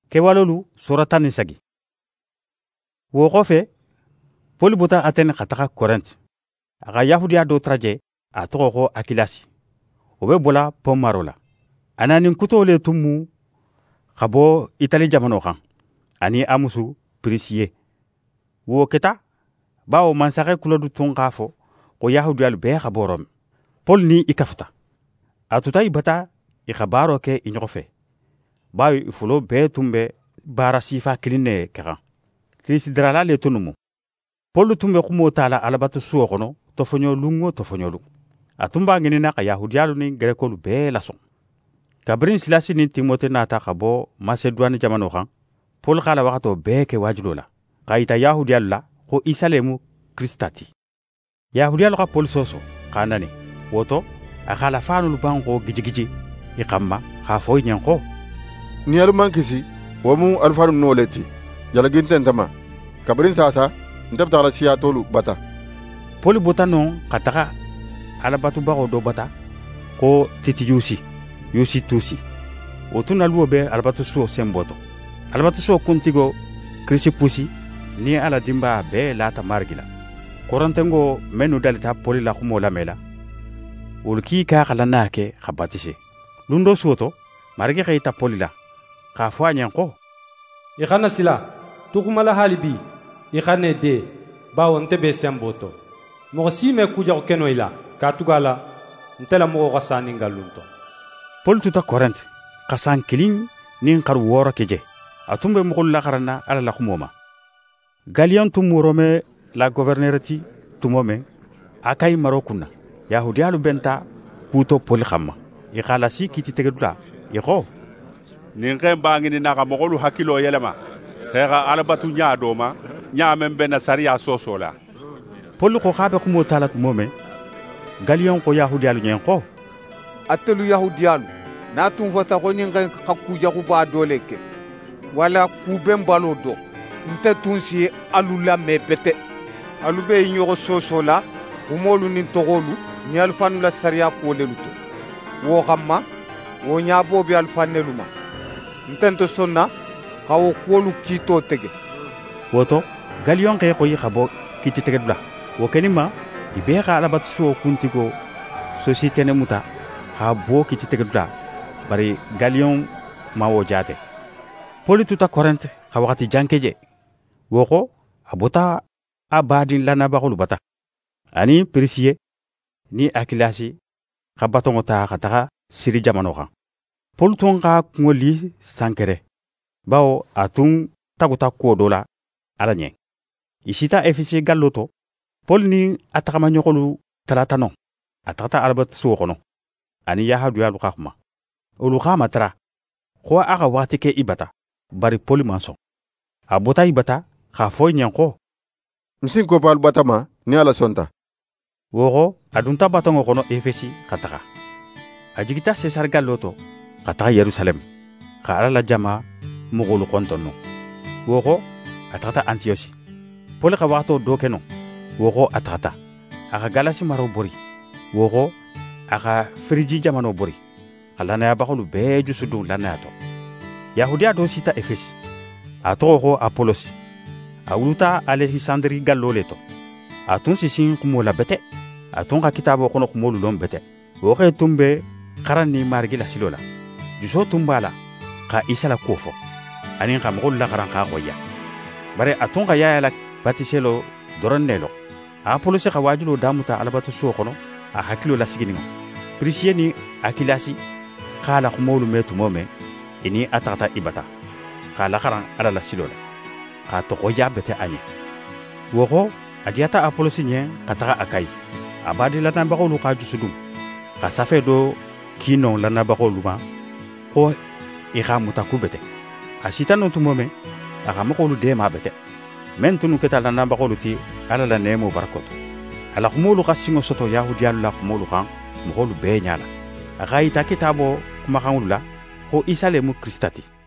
Kewalolu surata ni sagi. Wo xofe Pol buta Athènes xa taxa Korinthe. Axa Yahudiya do traje a toxo xo Akilasi. O be bola pon maro la. Ananin kuto le tumu xa bo Itali jamano xan. Ani amusu Prisiye. Wo keta bawo mansaxe kulodu tun xa fo ko Yahudiyalu be xa bo Rome. Pol ni i kafuta. A tuta i bata i xa baaro ke i ɲoxo fe. Bawo i fulo be tun be baara sifa kilin ne kexan. Kirisidirala le tunumu. Pol tun be xumo tala alabatu suwo xono tofoɲolun o tofoɲolu. A tun b'a ŋinina xa Yahudiyalu ni Grekolu bee lason. Kabirin Silasi ni Timote nata xa bo Maseduwani jamano xan, Pol x'a la waxato bee ke waajulo la, xa yita Yahudiyalu la xo Isa lemu Kirista ti. Yahudiyalu xa Pol soso xa nani, woto a x'a la faanolu ban xo gijigiji i xanma xa fo i ɲen xo: ni alu man kisi wo mu alufanu n'o le ti jalaginte ntama kabirin sasa nte be taxala siya tolu bata. Pol bota non xa taxa alabatubaxo do bata ko Titiyusi Yusitusi. O tun naluwo be alabatusuwo semboto. Alabatusuwo kuntigo Kirisipusi ni ala dimba be lata margila. Korontengo menu dalita Poli la xumo lamela. Wolu ki ka xala na ke xa batise. Lundo suwoto margi xa yita Poli la xa fo a ɲen xo: i xana sila tuxumala hali bi i xane de bawo nte be semboto. Moxo si me kujaxo keno i la ka tuga la nte la moxo xa sani ngallunto. Pol tuta Korinthe xa san kilin nin xaru wooro ke je. A tun be moxolu laxaranna ala la xumo ma. Galion tun mu Rome la gouverneur ti tumo men a kayi maro kunna. Yahudiyalu benta kuto Pol xanma. I x'a lasi kiti tegedula i xo: nin xen b'a ŋinina xa moxolu hakkilo yelema xexa alabatu ɲa do ma ɲa men bena sariya soso la. Pol xo xa be xumo tala tumo men, Galion xo Yahudiyalu ɲen xo: atelu Yahudiyalu n'a tun fota xo nin xen xa kujaxuba do le ke wala kuben balo do nte tun si alu lame bete. Alu be i ɲoxo soso la xumolu nin toxolu ni alifanu la sariya kuwolelu to. Wo xanma wo ɲabo be alifanelu ma. Ntento sonna xa wo kuwolu kiito tege. Woto Galion xe xoyi xa bo kiti tegedula. Wo kenima i be xa alabatusuwo kuntigo société ne muta xa bo kiti tegedula, bari Galion ma wo jaate. Poli tuta Korinthe xa waxati janke je. Wo xo a bota a baadin lanabaxolu bata, ani Prisiye ni Akilasi xa batongo ta xa taxa Siri jamano xan. Pol tun xa kuŋo li sankere, bawo a tun taguta kuwo do la ala ɲen. I sita Efesi gallo to, Pol ni a taxamaɲoxolu talata non a taxata alabatusuwo xono ani Yahudiyalu xa xuma. Olu xa matara xo a xa waxati ke i bata, bari Pol man son. A bota i bata xa fo i ɲen xo: nsin kopalu bata ma ni ala sonta. Wo xo a dunta batongo xono Efesi xa taxa. A jigita Sesar gallo to xa taxa Yerusalem xa ala la jama moxolu xonton no. Wo xo a taxata Antiyosi. Pol xa waxato do ke no. Wo xo a taxata a xa Galasi maro bori. Wo xo a xa Firiji jamano bori xa lanayabaxolu bee jusudun lanaya to. Yahudiya do sita Efesi. A toxo xo Apolosi. A wuluta Alexandri gallo le to. A tun sisin xumo la bete. A tun xa kitabo xono xumolu lon bete. Wo xe tun be xaran ni marigi lasilo la. Juso tun b'a la xa Isa la kuwo fo anin xa moxolu laxaran xa xoya. Bari a tun xa yaya la batiselo doron ne lo. A Apolosi xa waajulo damuta alabatusuwo xono a hakkilo lasiginiŋo. Prisiye ni Akilasi xa la xumolu me tumo me i ni a taxata i bata xa laxaran ala lasilo la xa toxoya bete a ɲe. Wo xo a diyata Apolosi ɲen xa taxa a kayi. A baadi lanabaxolu xa jusudun xa safe do kinon lanabaxolu ma xo i xa muta ku bete. A sita no tumo me a xa moxolu deema bete. Men tunu keta lanabaxolu ti ala la neemo barakoto. A la xumolu xa siŋo soto Yahudiyalu la xumolu xan moxolu bee ɲala. A xa yita kitabo kumaxanŋolu la xo Isa lemu Kirista ti.